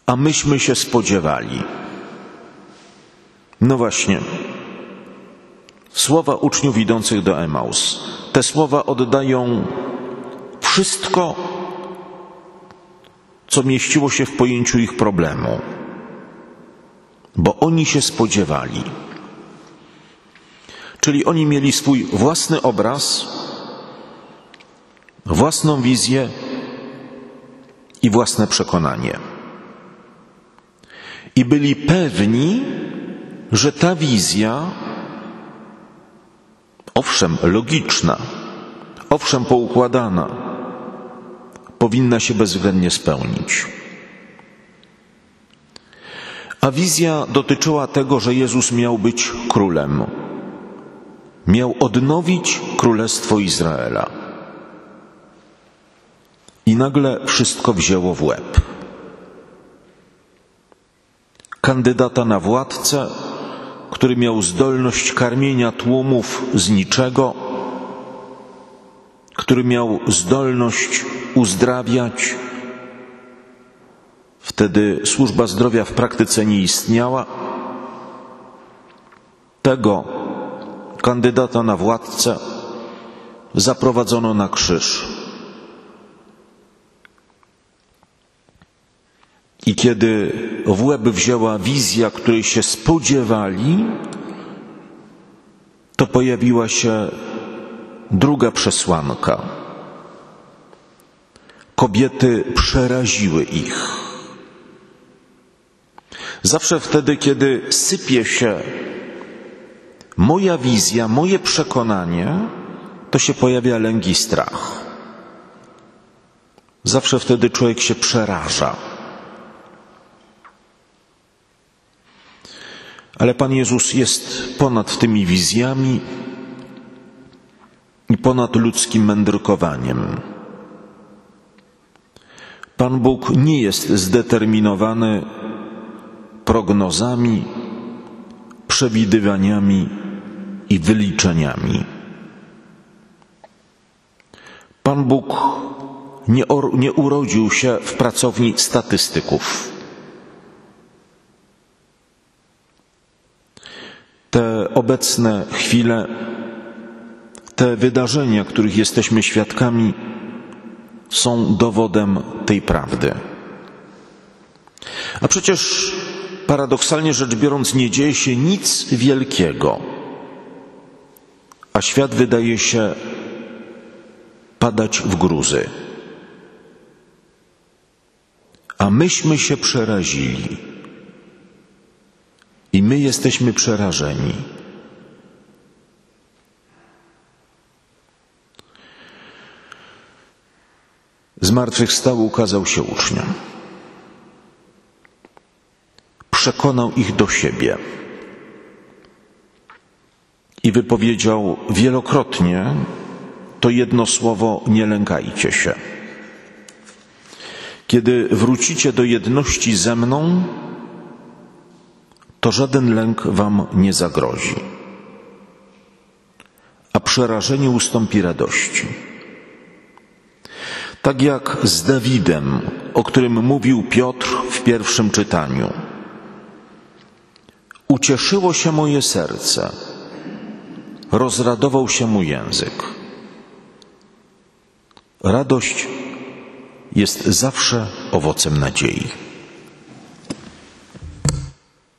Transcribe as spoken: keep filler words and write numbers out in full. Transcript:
a myśmy się spodziewali. No właśnie, słowa uczniów idących do Emaus. Te słowa oddają wszystko, co mieściło się w pojęciu ich problemu, bo oni się spodziewali. Czyli oni mieli swój własny obraz, własną wizję i własne przekonanie. I byli pewni, że ta wizja, owszem logiczna, owszem poukładana, powinna się bezwzględnie spełnić. A wizja dotyczyła tego, że Jezus miał być królem. Miał odnowić królestwo Izraela. I nagle wszystko wzięło w łeb. Kandydata na władcę, który miał zdolność karmienia tłumów z niczego, który miał zdolność uzdrawiać. Wtedy służba zdrowia w praktyce nie istniała. Tego kandydata na władcę zaprowadzono na krzyż. I kiedy w łeb wzięła wizja, której się spodziewali, to pojawiła się druga przesłanka. Kobiety przeraziły ich. Zawsze wtedy, kiedy sypie się moja wizja, moje przekonanie, to się pojawia lęk i strach. Zawsze wtedy człowiek się przeraża. Ale Pan Jezus jest ponad tymi wizjami i ponad ludzkim mędrkowaniem. Pan Bóg nie jest zdeterminowany prognozami, przewidywaniami i wyliczeniami. Pan Bóg nie, or, nie urodził się w pracowni statystyków. Te obecne chwile, te wydarzenia, których jesteśmy świadkami, są dowodem tej prawdy. A przecież paradoksalnie rzecz biorąc nie dzieje się nic wielkiego, a świat wydaje się padać w gruzy. A myśmy się przerazili. I my jesteśmy przerażeni. Zmartwychwstał, ukazał się uczniom. Przekonał ich do siebie. I wypowiedział wielokrotnie to jedno słowo: nie lękajcie się. Kiedy wrócicie do jedności ze mną, to żaden lęk wam nie zagrozi, a przerażenie ustąpi radości. Tak jak z Dawidem, o którym mówił Piotr w pierwszym czytaniu. Ucieszyło się moje serce, rozradował się mój język. Radość jest zawsze owocem nadziei.